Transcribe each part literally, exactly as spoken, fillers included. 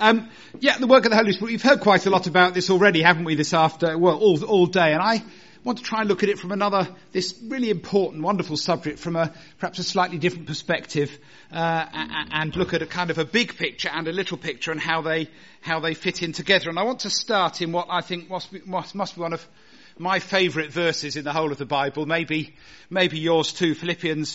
Um, yeah, the work of the Holy Spirit. We've heard quite a lot about this already, haven't we, this after, well, all, all day. And I want to try and look at it from another, this really important, wonderful subject from a, perhaps a slightly different perspective, uh, and look at a kind of a big picture and a little picture and how they, how they fit in together. And I want to start in what I think must be, must, must be one of my favourite verses in the whole of the Bible, maybe, maybe yours too, Philippians,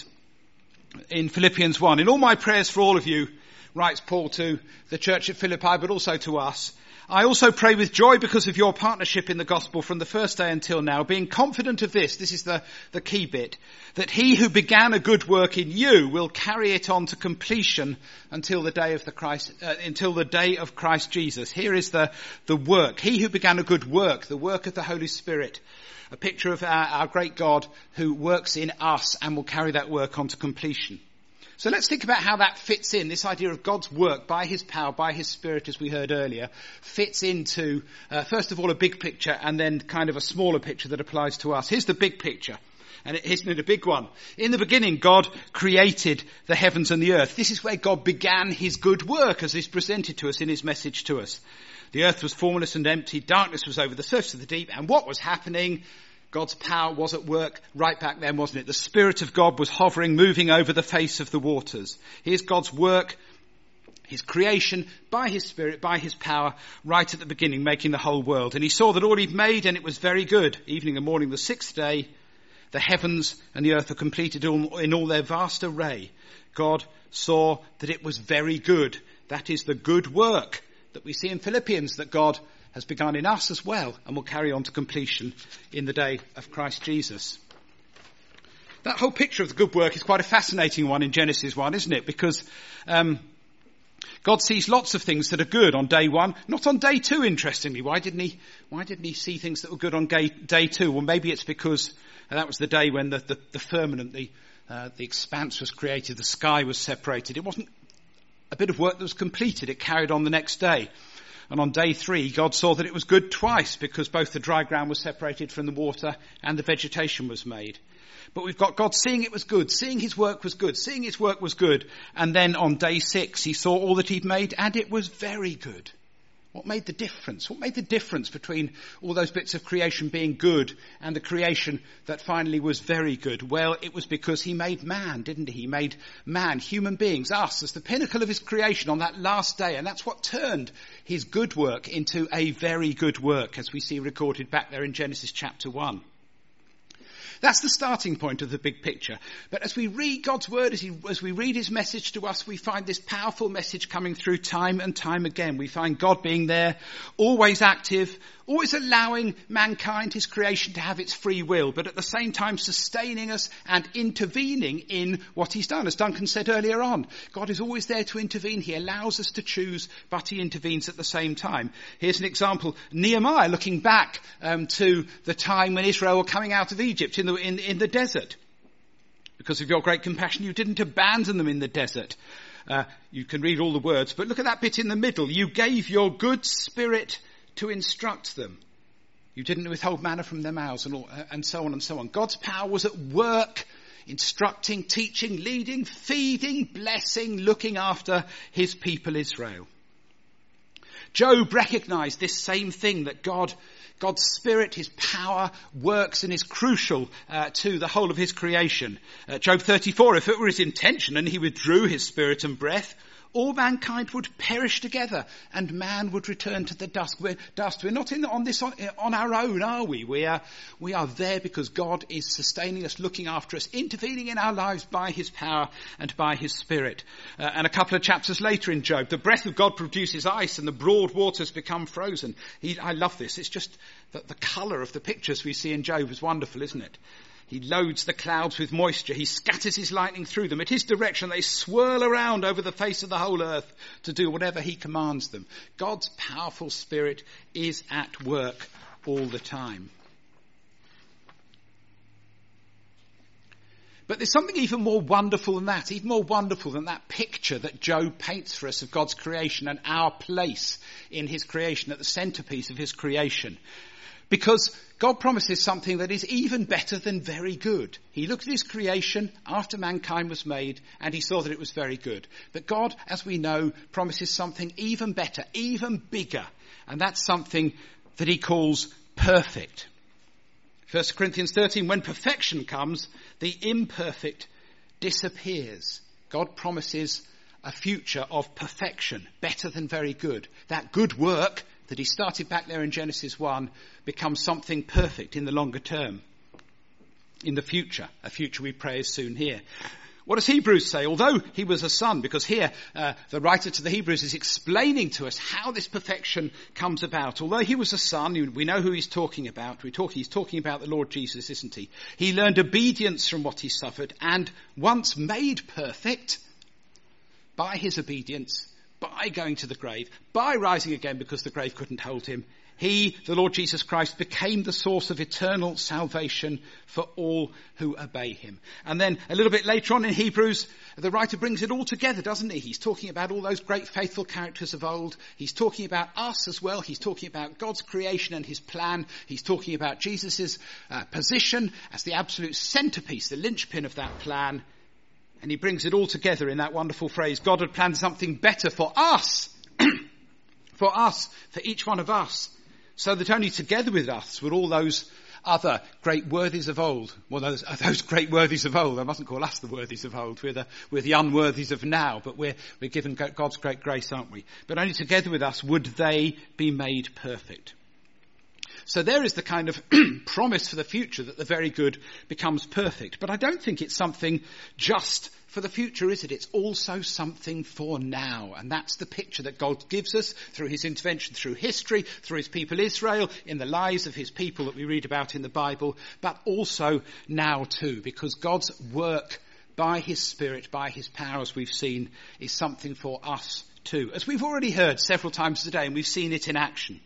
in Philippians one. In all my prayers for all of you, writes Paul to the church at Philippi, but also to us, I also pray with joy because of your partnership in the gospel from the first day until now, being confident of this, this is the, the key bit, that he who began a good work in you will carry it on to completion until the day of the Christ, uh, until the day of Christ Jesus. Here is the, the work. He who began a good work, the work of the Holy Spirit, a picture of our, our great God who works in us and will carry that work on to completion. So let's think about how that fits in. This idea of God's work by his power, by his Spirit, as we heard earlier, fits into, uh, first of all, a big picture and then kind of a smaller picture that applies to us. Here's the big picture. And it isn't it a big one? In the beginning, God created the heavens and the earth. This is where God began his good work as is presented to us in his message to us. The earth was formless and empty. Darkness was over the surface of the deep. And what was happening? God's power was at work right back then, wasn't it? The Spirit of God was hovering, moving over the face of the waters. Here's God's work, his creation, by his Spirit, by his power, right at the beginning, making the whole world. And he saw that all he'd made, and it was very good. Evening and morning, the sixth day, the heavens and the earth were completed in all their vast array. God saw that it was very good. That is the good work that we see in Philippians, that God has begun in us as well and will carry on to completion in the day of Christ Jesus. That whole picture of the good work is quite a fascinating one in Genesis one, isn't it? Because um, God sees lots of things that are good on day one, not on day two, interestingly. Why didn't he, why didn't he see things that were good on day, day two? Well, maybe it's because that was the day when the, the, the firmament, the, uh, the expanse was created, the sky was separated. It wasn't a bit of work that was completed. It carried on the next day. And on day three, God saw that it was good twice because both the dry ground was separated from the water and the vegetation was made. But we've got God seeing it was good, seeing his work was good, seeing his work was good. And then on day six, he saw all that he'd made and it was very good. What made the difference? What made the difference between all those bits of creation being good and the creation that finally was very good? Well, it was because he made man, didn't he? He made man, human beings, us, as the pinnacle of his creation on that last day. And that's what turned his good work into a very good work, as we see recorded back there in Genesis chapter one. That's the starting point of the big picture. But as we read God's word, as, he, as we read his message to us, we find this powerful message coming through time and time again. We find God being there, always active, always allowing mankind, his creation, to have its free will, but at the same time sustaining us and intervening in what he's done. As Duncan said earlier on, God is always there to intervene. He allows us to choose, but he intervenes at the same time. Here's an example. Nehemiah, looking back um, to the time when Israel were coming out of Egypt in the, in, in the desert. Because of your great compassion, you didn't abandon them in the desert. Uh, you can read all the words, but look at that bit in the middle. You gave your good spirit to instruct them. You didn't withhold manna from their mouths, and, all, and so on and so on. God's power was at work, instructing, teaching, leading, feeding, blessing, looking after his people Israel. Job recognized this same thing, that God, God's Spirit, his power, works and is crucial uh, to the whole of his creation. Uh, Job thirty-four, if it were his intention and he withdrew his spirit and breath, all mankind would perish together and man would return to the dust. We're, dust. We're not in, on this on, on our own, are we? We are, we are there because God is sustaining us, looking after us, intervening in our lives by his power and by his Spirit. Uh, and a couple of chapters later in Job, the breath of God produces ice and the broad waters become frozen. He, I love this. It's just that the colour of the pictures we see in Job is wonderful, isn't it? He loads the clouds with moisture. He scatters his lightning through them. At his direction, they swirl around over the face of the whole earth to do whatever he commands them. God's powerful Spirit is at work all the time. But there's something even more wonderful than that, even more wonderful than that picture that Job paints for us of God's creation and our place in his creation, at the centrepiece of his creation. Because God promises something that is even better than very good. He looked at his creation after mankind was made and he saw that it was very good. But God, as we know, promises something even better, even bigger. And that's something that he calls perfect. First Corinthians thirteen, when perfection comes, the imperfect disappears. God promises a future of perfection, better than very good. That good work that he started back there in Genesis one becomes something perfect in the longer term, in the future, a future we pray is soon here. What does Hebrews say? Although he was a son, because here uh, the writer to the Hebrews is explaining to us how this perfection comes about. Although he was a son, we know who he's talking about. We talk, he's talking about the Lord Jesus, isn't he? He learned obedience from what he suffered, and once made perfect by his obedience, by going to the grave, by rising again because the grave couldn't hold him, he, the Lord Jesus Christ, became the source of eternal salvation for all who obey him. And then a little bit later on in Hebrews, the writer brings it all together, doesn't he? He's talking about all those great faithful characters of old. He's talking about us as well. He's talking about God's creation and his plan. He's talking about Jesus' uh, position as the absolute centerpiece, the linchpin of that plan. And he brings it all together in that wonderful phrase, God had planned something better for us, for us, for each one of us, so that only together with us would all those other great worthies of old, well, those, those great worthies of old, I mustn't call us the worthies of old, we're the, we're the unworthies of now, but we're, we're given God's great grace, aren't we? But only together with us would they be made perfect. So there is the kind of promise for the future that the very good becomes perfect. But I don't think it's something just for the future, is it? It's also something for now. And that's the picture that God gives us through his intervention, through history, through his people Israel, in the lives of his people that we read about in the Bible, but also now too, because God's work by his Spirit, by his power, as we've seen, is something for us too. As we've already heard several times today, and we've seen it in action.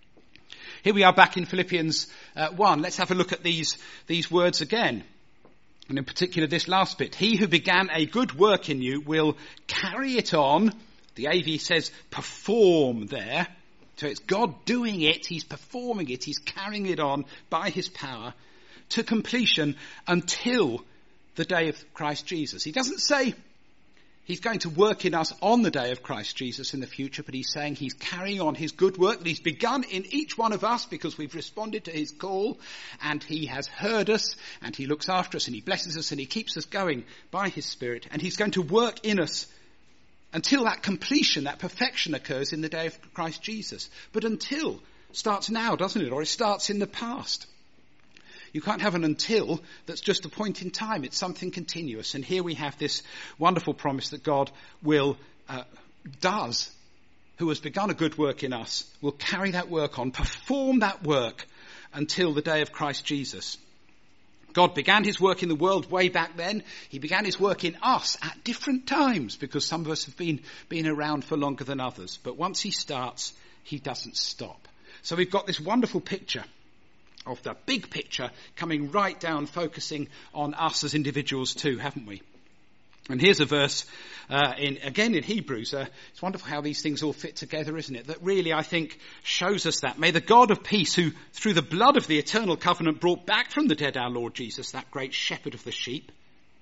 Here we are back in Philippians uh, one. Let's have a look at these, these words again. And in particular this last bit. He who began a good work in you will carry it on. The A V says perform there. So it's God doing it. He's performing it. He's carrying it on by his power to completion until the day of Christ Jesus. He doesn't say he's going to work in us on the day of Christ Jesus in the future, but he's saying he's carrying on his good work that he's begun in each one of us because we've responded to his call, and he has heard us, and he looks after us, and he blesses us, and he keeps us going by his Spirit, and he's going to work in us until that completion, that perfection occurs in the day of Christ Jesus. But until starts now, doesn't it? Or it starts in the past. You can't have an until that's just a point in time. It's something continuous. And here we have this wonderful promise that God will, uh, does, who has begun a good work in us, will carry that work on, perform that work until the day of Christ Jesus. God began his work in the world way back then. He began his work in us at different times because some of us have been, been around for longer than others. But once he starts, he doesn't stop. So we've got this wonderful picture of the big picture coming right down, focusing on us as individuals too, haven't we? And here's a verse, uh, in again in Hebrews. Uh, it's wonderful how these things all fit together, isn't it? That really, I think, shows us that. May the God of peace, who through the blood of the eternal covenant brought back from the dead our Lord Jesus, that great shepherd of the sheep.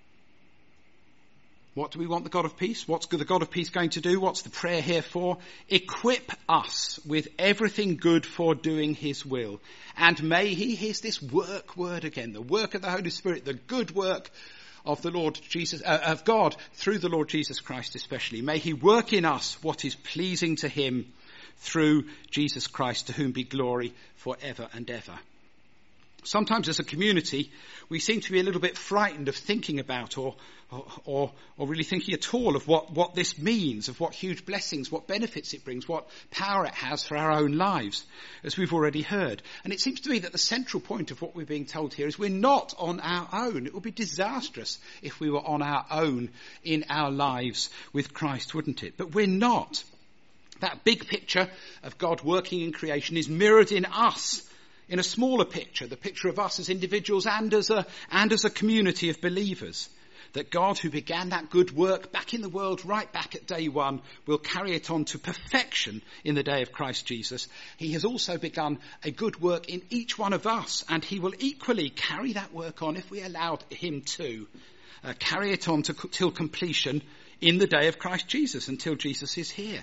What do we want the God of peace? What's the God of peace going to do? What's the prayer here for? Equip us with everything good for doing his will. And may he, here's this work word again, the work of the Holy Spirit, the good work of the Lord Jesus, uh, of God through the Lord Jesus Christ especially. May he work in us what is pleasing to him through Jesus Christ, to whom be glory forever and ever. Sometimes as a community, we seem to be a little bit frightened of thinking about or or, or, or really thinking at all of what, what this means, of what huge blessings, what benefits it brings, what power it has for our own lives, as we've already heard. And it seems to me that the central point of what we're being told here is we're not on our own. It would be disastrous if we were on our own in our lives with Christ, wouldn't it? But we're not. That big picture of God working in creation is mirrored in us, in a smaller picture, the picture of us as individuals and as a, and as a community of believers. that God, who began that good work back in the world, right back at day one, will carry it on to perfection in the day of Christ Jesus. He has also begun a good work in each one of us, and he will equally carry that work on if we allow him to. Uh, carry it on to, till completion in the day of Christ Jesus, until Jesus is here.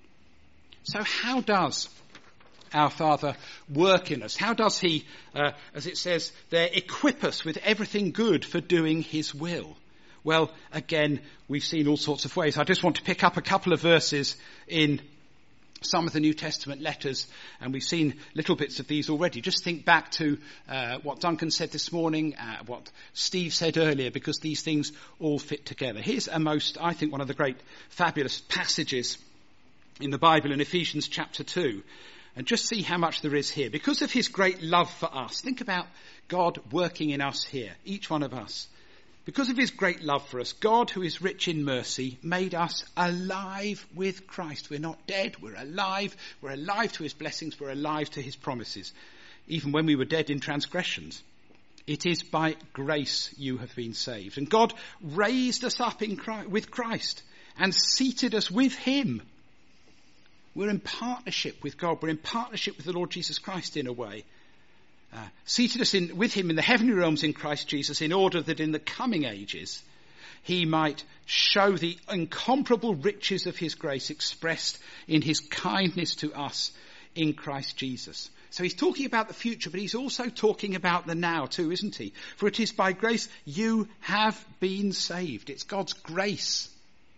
So how does our Father work in us? How does he, uh, as it says there, equip us with everything good for doing his will? Well, again, we've seen all sorts of ways. I just want to pick up a couple of verses in some of the New Testament letters, and we've seen little bits of these already. Just think back to uh, what Duncan said this morning, uh, what Steve said earlier, because these things all fit together. Here's a most, I think, one of the great fabulous passages in the Bible in Ephesians chapter two. And just see how much there is here. Because of his great love for us, think about God working in us here, each one of us. Because of his great love for us, God, who is rich in mercy, made us alive with Christ. We're not dead, we're alive. We're alive to his blessings, we're alive to his promises. Even when we were dead in transgressions. It is by grace you have been saved. And God raised us up in Christ, with Christ and seated us with him. We're in partnership with God. We're in partnership with the Lord Jesus Christ in a way. Uh, seated us in, with him in the heavenly realms in Christ Jesus, in order that in the coming ages he might show the incomparable riches of his grace expressed in his kindness to us in Christ Jesus. So he's talking about the future, but he's also talking about the now too, isn't he? For it is by grace you have been saved. It's God's grace.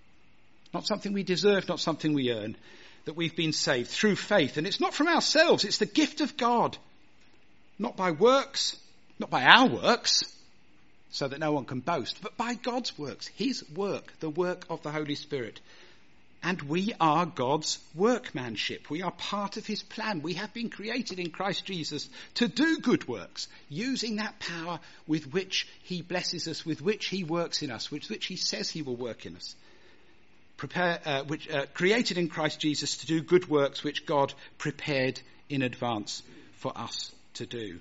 Not something we deserve, not something we earn. That we've been saved through faith. And it's not from ourselves, it's the gift of God. Not by works, not by our works, so that no one can boast, but by God's works, his work, the work of the Holy Spirit. And we are God's workmanship. We are part of his plan. We have been created in Christ Jesus to do good works, using that power with which he blesses us, with which he works in us, with which he says he will work in us. Prepare, uh, which uh, created in Christ Jesus to do good works which God prepared in advance for us to do.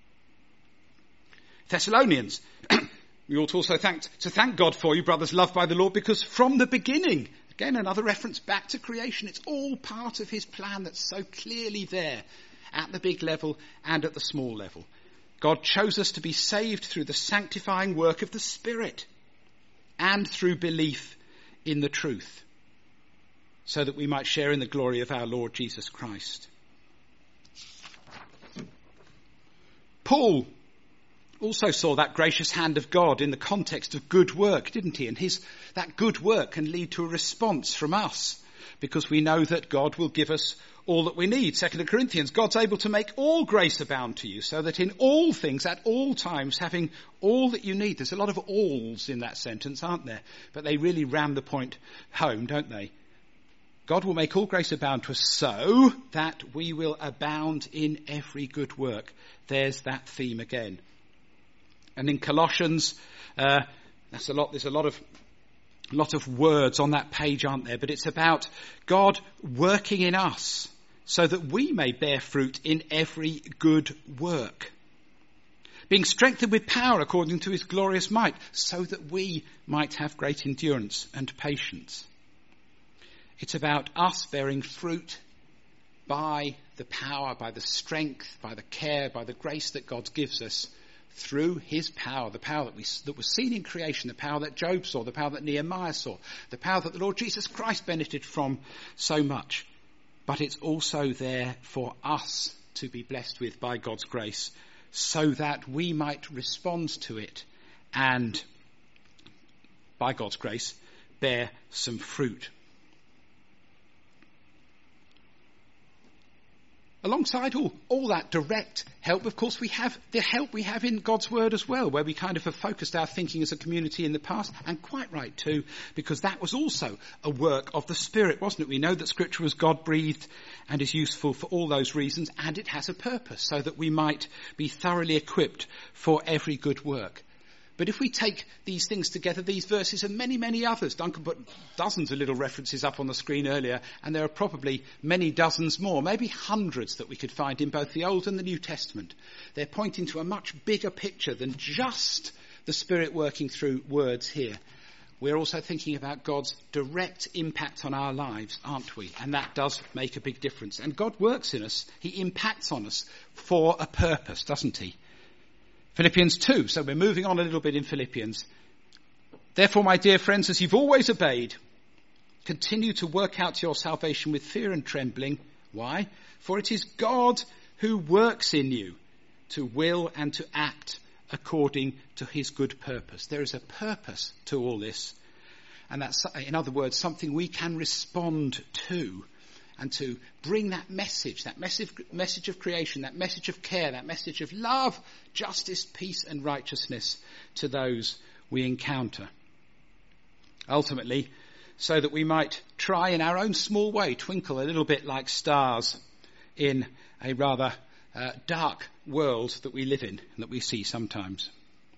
Thessalonians, we ought also thank, to thank God for you, brothers loved by the Lord, because from the beginning, again another reference back to creation, it's all part of his plan that's so clearly there at the big level and at the small level. God chose us to be saved through the sanctifying work of the Spirit and through belief in the truth, so that we might share in the glory of our Lord Jesus Christ. Paul also saw that gracious hand of God in the context of good work, didn't he? And his that good work can lead to a response from us, because we know that God will give us all that we need. Second Corinthians, God's able to make all grace abound to you, so that in all things, at all times, having all that you need. There's a lot of alls in that sentence, aren't there? But they really ram the point home, don't they? God will make all grace abound to us so that we will abound in every good work. There's that theme again. And in Colossians, uh, that's a lot, there's a lot of lot of words on that page, aren't there? But it's about God working in us so that we may bear fruit in every good work. Being strengthened with power according to his glorious might, so that we might have great endurance and patience. It's about us bearing fruit by the power, by the strength, by the care, by the grace that God gives us through his power, the power that, we, that was seen in creation, the power that Job saw, the power that Nehemiah saw, the power that the Lord Jesus Christ benefited from so much. But it's also there for us to be blessed with by God's grace, so that we might respond to it and, by God's grace, bear some fruit. Alongside all, all that direct help, of course, we have the help we have in God's word as well, where we kind of have focused our thinking as a community in the past, and quite right too, because that was also a work of the Spirit, wasn't it? We know that Scripture was God-breathed and is useful for all those reasons, and it has a purpose, so that we might be thoroughly equipped for every good work. But if we take these things together, these verses and many, many others, Duncan put dozens of little references up on the screen earlier, and there are probably many dozens more, maybe hundreds that we could find in both the Old and the New Testament. They're pointing to a much bigger picture than just the Spirit working through words here, we're also thinking about God's direct impact on our lives, aren't we? And that does make a big difference. And God works in us. He impacts on us for a purpose, doesn't he? Philippians two. So we're moving on a little bit in Philippians. Therefore, my dear friends, as you've always obeyed, continue to work out your salvation with fear and trembling. Why? For it is God who works in you to will and to act according to his good purpose. There is a purpose to all this. And that's, in other words, something we can respond to, and to bring that message, that message, message of creation, that message of care, that message of love, justice, peace and righteousness to those we encounter. Ultimately, so that we might try in our own small way, twinkle a little bit like stars in a rather uh, dark world that we live in and that we see sometimes.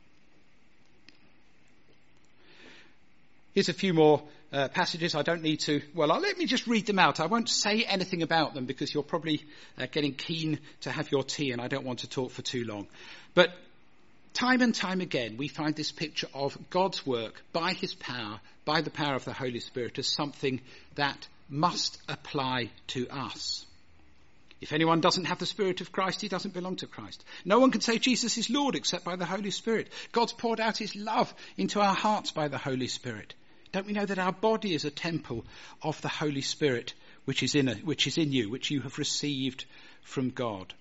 Here's a few more uh, passages. I don't need to, well, I'll, let me just read them out. I won't say anything about them because you're probably uh, getting keen to have your tea and I don't want to talk for too long. But time and time again, we find this picture of God's work by his power, by the power of the Holy Spirit, as something that must apply to us. If anyone doesn't have the Spirit of Christ, he doesn't belong to Christ. No one can say Jesus is Lord except by the Holy Spirit. God's poured out his love into our hearts by the Holy Spirit. Don't we know that our body is a temple of the Holy Spirit, which is in a, which is in you, which you have received from God?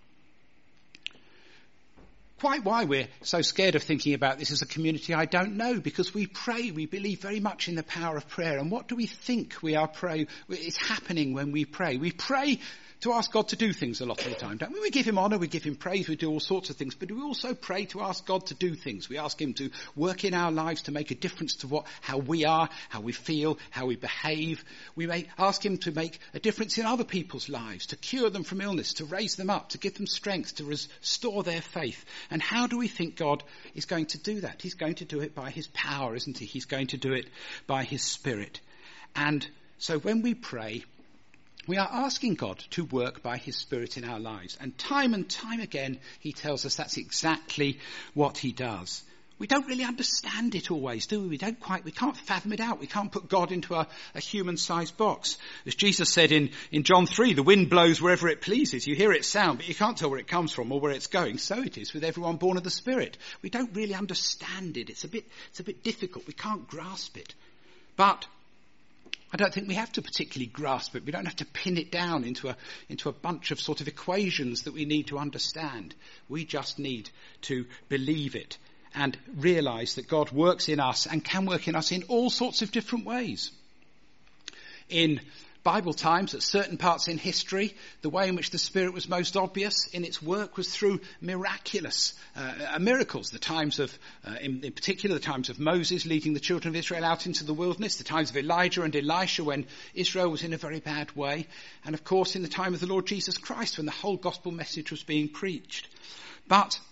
Quite why we're so scared of thinking about this as a community, I don't know, because we pray, we believe very much in the power of prayer. And what do we think we are praying is happening when we pray? We pray to ask God to do things a lot of the time, don't we? We give him honour, we give him praise, we do all sorts of things, but we also pray to ask God to do things. We ask him to work in our lives to make a difference to what, how we are, how we feel, how we behave. We may ask him to make a difference in other people's lives, to cure them from illness, to raise them up, to give them strength, to restore their faith. And how do we think God is going to do that? He's going to do it by his power, isn't he? He's going to do it by his Spirit. And so when we pray, we are asking God to work by his Spirit in our lives. And time and time again, he tells us that's exactly what he does. We don't really understand it always, do we? We don't quite, we can't fathom it out. We can't put God into a, a human-sized box. As Jesus said in, in John three, the wind blows wherever it pleases. You hear its sound, but you can't tell where it comes from or where it's going. So it is with everyone born of the Spirit. We don't really understand it. It's a bit, it's a bit difficult. We can't grasp it. But I don't think we have to particularly grasp it. We don't have to pin it down into a, into a bunch of sort of equations that we need to understand. We just need to believe it and realise that God works in us and can work in us in all sorts of different ways. In Bible times, at certain parts in history, the way in which the Spirit was most obvious in its work was through miraculous uh, miracles. The times of, uh, in, in particular, the times of Moses leading the children of Israel out into the wilderness, the times of Elijah and Elisha when Israel was in a very bad way, and of course in the time of the Lord Jesus Christ when the whole gospel message was being preached. But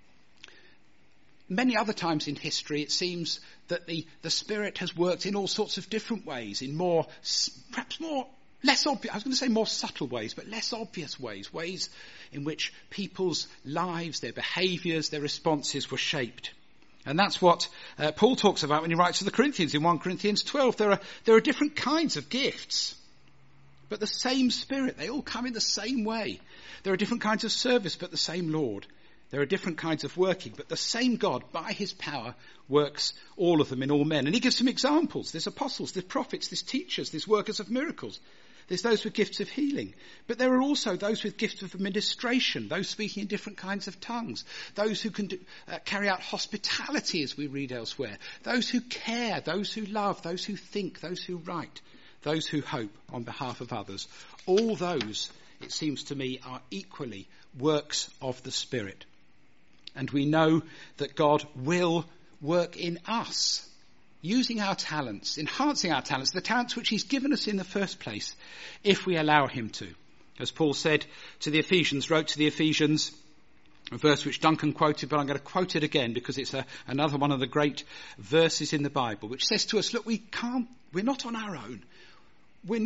many other times in history, it seems that the, the Spirit has worked in all sorts of different ways, in more, perhaps more, less obvious, I was going to say more subtle ways, but less obvious ways, ways in which people's lives, their behaviours, their responses were shaped. And that's what uh, Paul talks about when he writes to the Corinthians in First Corinthians twelve. There are, there are different kinds of gifts, but the same Spirit, they all come in the same way. There are different kinds of service, but the same Lord. There are different kinds of working, but the same God, by his power, works all of them in all men. And he gives some examples. There's apostles, there's prophets, there's teachers, there's workers of miracles. There's those with gifts of healing. But there are also those with gifts of administration, those speaking in different kinds of tongues, those who can do, uh, carry out hospitality, as we read elsewhere, those who care, those who love, those who think, those who write, those who hope on behalf of others. All those, it seems to me, are equally works of the Spirit. And we know that God will work in us, using our talents, enhancing our talents, the talents which he's given us in the first place, if we allow him to. As Paul said to the Ephesians, wrote to the Ephesians, a verse which Duncan quoted, but I'm going to quote it again because it's a, another one of the great verses in the Bible, which says to us, look, we can't, we're not on our own. We're not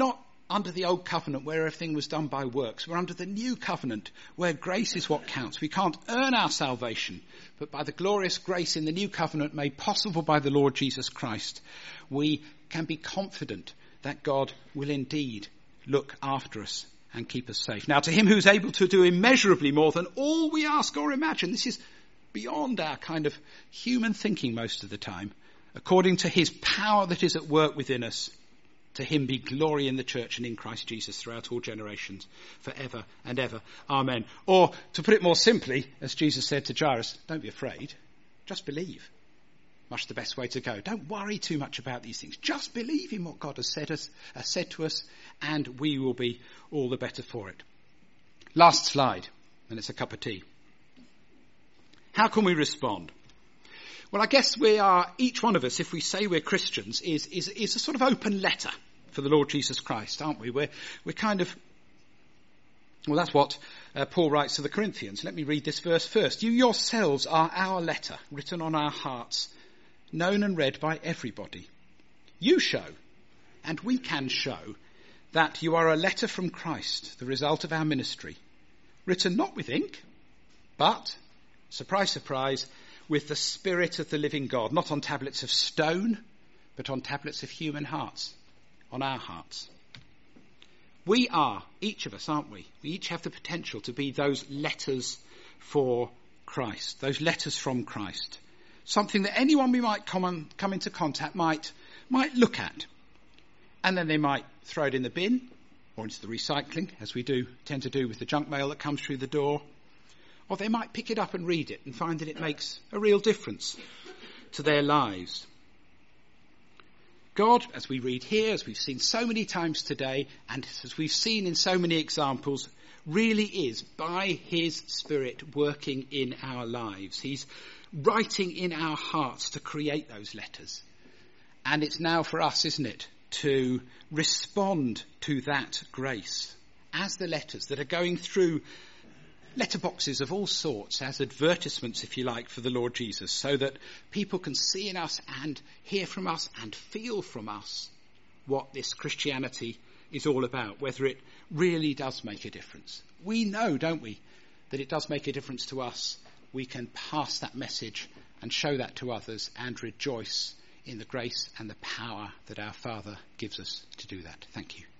under the old covenant where everything was done by works. We're under the new covenant where grace is what counts. We can't earn our salvation, but by the glorious grace in the new covenant made possible by the Lord Jesus Christ, we can be confident that God will indeed look after us and keep us safe. Now, to him who's able to do immeasurably more than all we ask or imagine, this is beyond our kind of human thinking most of the time, according to his power that is at work within us, to him be glory in the church and in Christ Jesus throughout all generations, forever and ever. Amen. Or, to put it more simply, as Jesus said to Jairus, don't be afraid, just believe. Much the best way to go. Don't worry too much about these things. Just believe in what God has said, us, uh, said to us, and we will be all the better for it. Last slide, and it's a cup of tea. How can we respond? Well, I guess we are, each one of us, if we say we're Christians, is, is, is a sort of open letter for the Lord Jesus Christ, aren't we? We're, we're kind of, well, that's what uh, Paul writes to the Corinthians. Let me read this verse first. You yourselves are our letter, written on our hearts, known and read by everybody. You show, and we can show, that you are a letter from Christ, the result of our ministry, written not with ink, but, surprise, surprise, with the Spirit of the living God, not on tablets of stone, but on tablets of human hearts, on our hearts. We are, each of us, aren't we? We each have the potential to be those letters for Christ, those letters from Christ. Something that anyone we might come, on, come into contact might, might look at. And then they might throw it in the bin or into the recycling, as we do tend to do with the junk mail that comes through the door. Or they might pick it up and read it and find that it makes a real difference to their lives. God, as we read here, as we've seen so many times today, and as we've seen in so many examples, really is, by his Spirit, working in our lives. He's writing in our hearts to create those letters. And it's now for us, isn't it, to respond to that grace as the letters that are going through letterboxes of all sorts, as advertisements, if you like, for the Lord Jesus, so that people can see in us and hear from us and feel from us what this Christianity is all about, whether it really does make a difference. We know, don't we, that it does make a difference to us. We can pass that message and show that to others and rejoice in the grace and the power that our Father gives us to do that. Thank you.